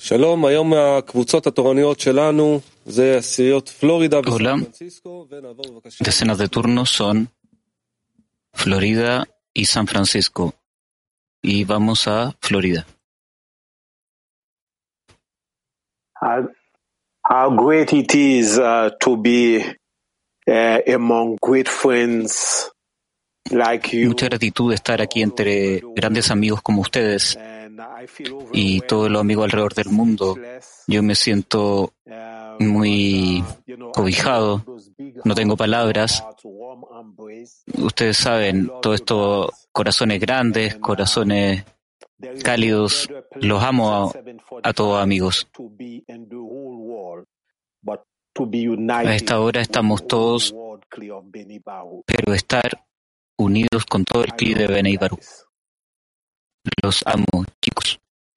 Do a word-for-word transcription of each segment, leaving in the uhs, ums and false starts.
שלום, היום הקבוצות התורניות שלנו זה עשיריות פלורידה וסן פרנסיסקו, ונעבור בבקשה. Decenas de turnos son Florida y San Francisco. Y vamos a Florida. How, how great it is uh, to be uh, among great friends like you. Mucha gratitud de estar aquí entre grandes amigos como ustedes y todos los amigos alrededor del mundo. Yo me siento muy cobijado, no tengo palabras. Ustedes saben, todos estos corazones grandes, corazones cálidos, los amo a, a todos amigos. A esta hora estamos todos, pero estar unidos con todo el clima de Benei Baruch. Los amo, chicos.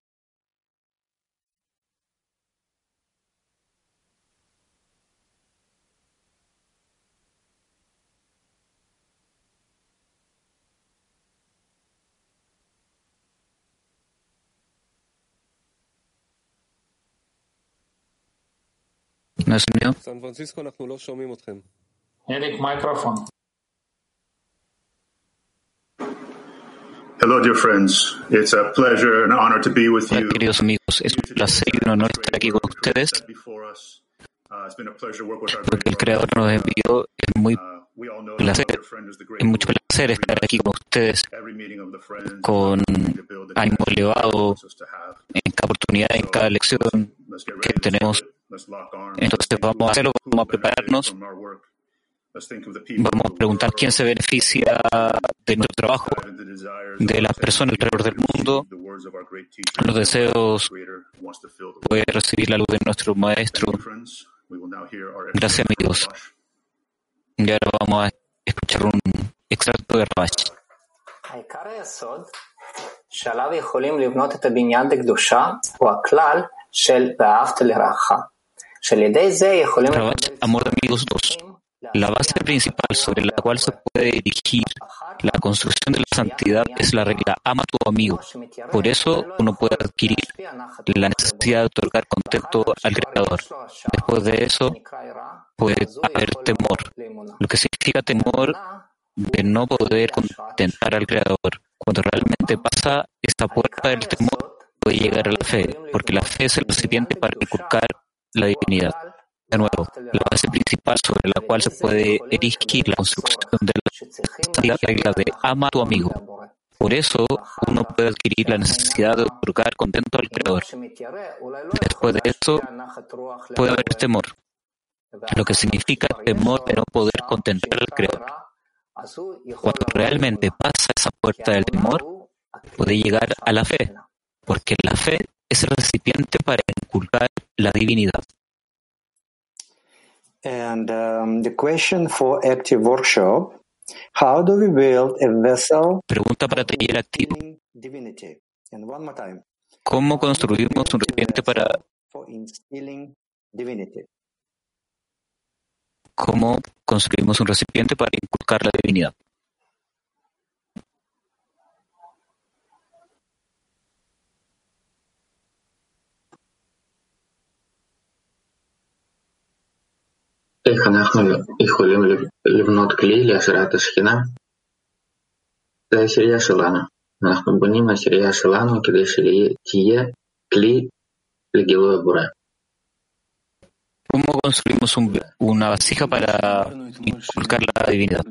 ¿No es mío? סן פרנסיסקו, אנחנו לא שומעים אתכם. Eric, microphone. Hello, dear friends. It's a pleasure and honor to be with Hola, you. queridos amigos, es un placer y un honor estar aquí con ustedes, porque el Creador nos envió, es muy placer, es mucho placer estar aquí con ustedes, con ánimo elevado, en cada oportunidad, en cada lección que tenemos. Entonces vamos a hacerlo, vamos a prepararnos, vamos a preguntar quién se beneficia de nuestro trabajo, de las personas alrededor del mundo. Los deseos poder recibir la luz de nuestro Maestro. Gracias, amigos. Y ahora vamos a escuchar un extracto de Rash. העיקר היסוד שעליו יכולים לבנות את הבניין לקדושה הוא הכלל של ואהבת לרעך. שעל ידי זה יכולים... Rash, amor de amigos dos. La base principal sobre la cual se puede dirigir la construcción de la santidad es la regla ama a tu amigo. Por eso uno puede adquirir la necesidad de otorgar contento al Creador. Después de eso puede haber temor, lo que significa temor de no poder contentar al Creador. Cuando realmente pasa esta puerta del temor, puede llegar a la fe, porque la fe es el recipiente para inculcar la divinidad. De nuevo, la base principal sobre la cual se puede erigir la construcción de la regla de ama a tu amigo. Por eso, uno puede adquirir la necesidad de otorgar contento al Creador. Después de eso, puede haber temor, lo que significa temor de no poder contentar al Creador. Cuando realmente pasa esa puerta del temor, puede llegar a la fe, porque la fe es el recipiente para inculcar la divinidad. And um, the question for active workshop: how do we build a vessel? Pregunta para taller activo. Divinity. And one more time. ¿Cómo construimos un recipiente para For instilling divinity. cómo construimos un recipiente para inculcar la divinidad? איך אנחנו יכולים לבנות כלי להשראת השכינה? זה העשירייה שלנו. אנחנו בונים העשירייה שלנו כדי שתהיה כלי לגילוי הבורא. ¿Cómo construimos un, una vasija para inculcar la divinidad?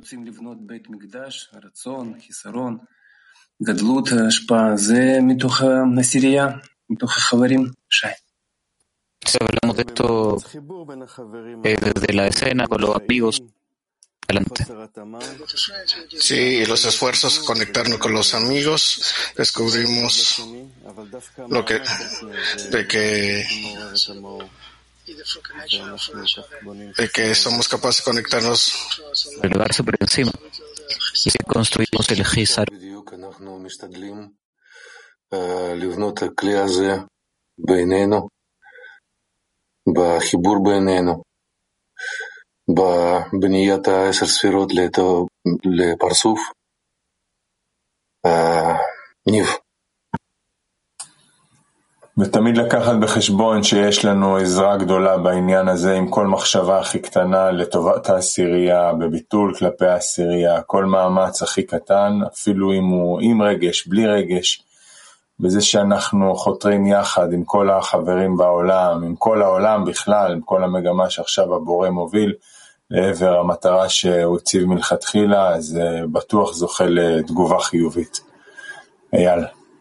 גדלות, השפעה, זה מתוך העשירייה, מתוך החברים. שי. Si hablamos de esto eh, desde la escena con los amigos, adelante. Sí, los esfuerzos, conectarnos con los amigos, descubrimos lo que, de que, de que somos capaces de conectarnos. Elevarse por encima. Y si construimos el Gizar. בחיבור בינינו, בבניית העשר ספירות לפרצוף, ניב. ותמיד לקחת בחשבון שיש לנו עזרה גדולה בעניין הזה עם כל מחשבה הכי קטנה לטובת העשירייה, בביטול כלפי העשירייה, כל מאמץ הכי קטן, אפילו אם הוא עם רגש, בלי רגש, בזה שאנחנו חותרים יחד עם כל החברים בעולם, עם כל העולם בכלל, עם כל המגמה שעכשיו הבורא מוביל לעבר המטרה שהוא הציב מלכתחילה, אז בטוח זוכה לתגובה חיובית. אייל.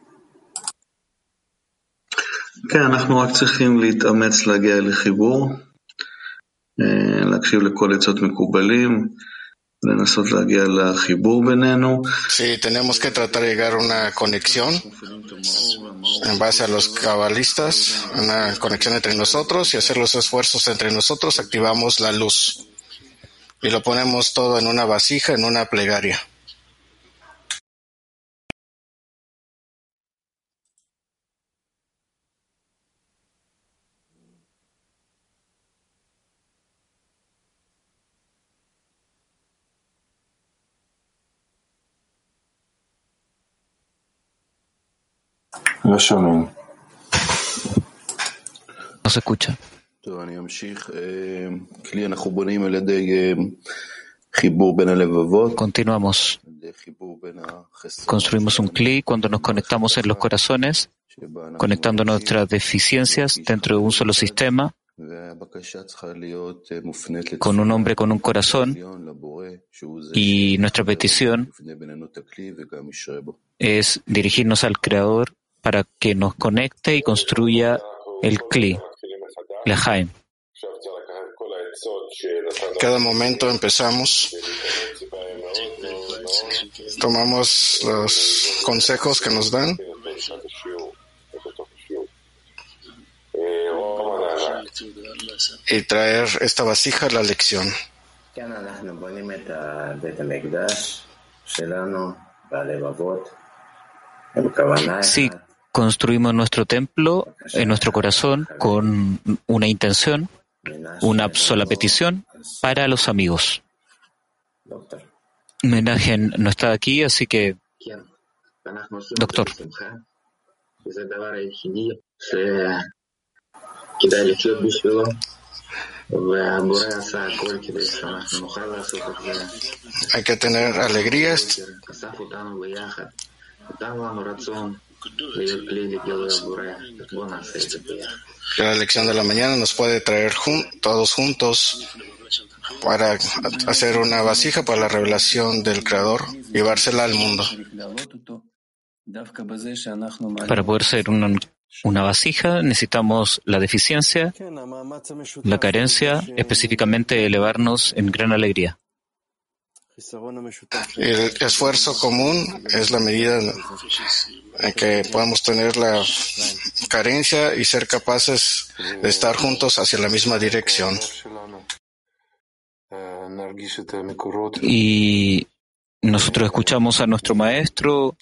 כן, אנחנו רק צריכים להתאמץ להגיע לחיבור, להקשיב לכל עצות מקובלים, לנסות להגיע לחיבור בינינו. Sí, tenemos que tratar de llegar a una conexión en base a los cabalistas, una conexión entre nosotros y hacer los esfuerzos entre nosotros, activamos la luz y lo ponemos todo en una vasija, en una plegaria. לא שומעים. No se escucha. טוב, אני אמשיך. כלי אנחנו בונים על ידי חיבור בין הלבבות. Continuamos. Construimos un cli cuando nos conectamos en los corazones, conectando nuestras deficiencias dentro de un solo sistema, con un hombre con un corazón, y nuestra petición es dirigirnos al Creador para que nos conecte y construya el Kli, Lejaim. Cada momento empezamos, tomamos los consejos que nos dan y traer esta vasija a la lección. Sí, construimos nuestro templo en nuestro corazón con una intención, una sola petición para los amigos. Menajen no está aquí, así que, doctor. Hay que tener alegrías. Que la lección de la mañana nos puede traer jun- todos juntos para hacer una vasija para la revelación del Creador, llevársela al mundo. Para poder ser una, una vasija necesitamos la deficiencia, la carencia, específicamente elevarnos en gran alegría. El esfuerzo común es la medida en que podemos tener la carencia y ser capaces de estar juntos hacia la misma dirección. Y nosotros escuchamos a nuestro maestro,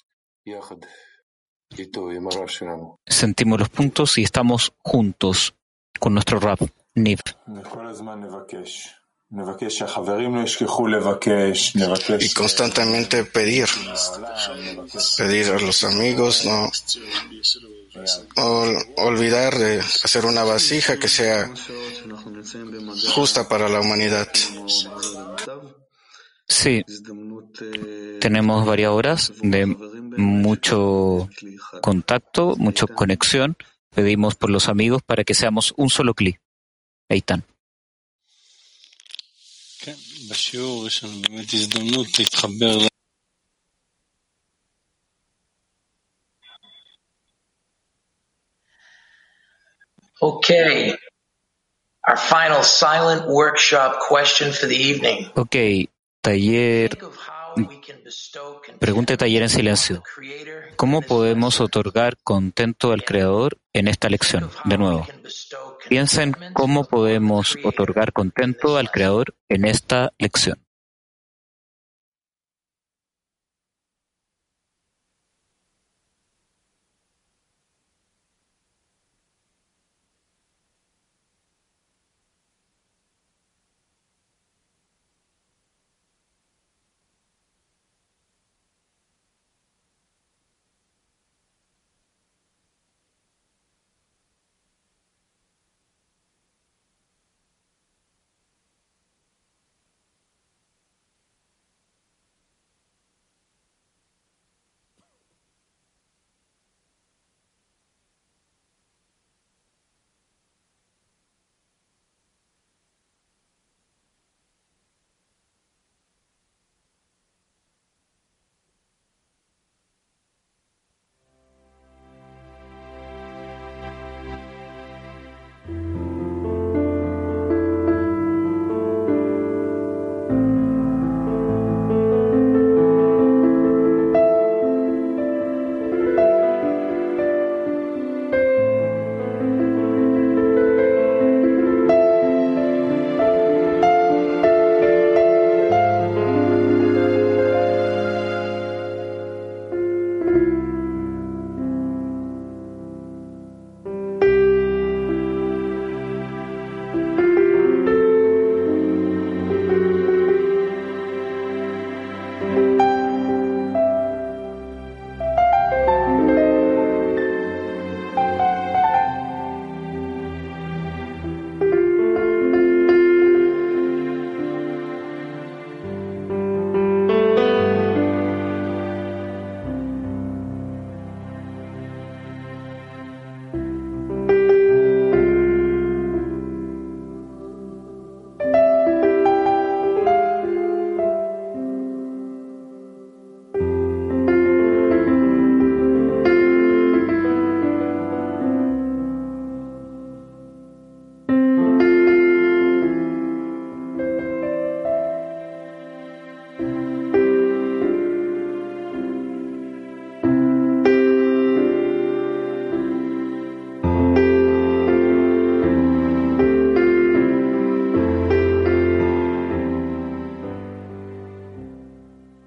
sentimos los puntos y estamos juntos con nuestro Rab, Niv. Y constantemente pedir, pedir a los amigos, no ol- olvidar de hacer una vasija que sea justa para la humanidad. Sí, tenemos varias horas de mucho contacto, mucha conexión. Pedimos por los amigos para que seamos un solo cli. Eitan. Okay. Our final silent workshop question for the evening. Ok, taller. Pregunta de taller en silencio. ¿Cómo podemos otorgar contento al Creador en esta lección? De nuevo, piensa en cómo podemos otorgar contento al Creador en esta lección.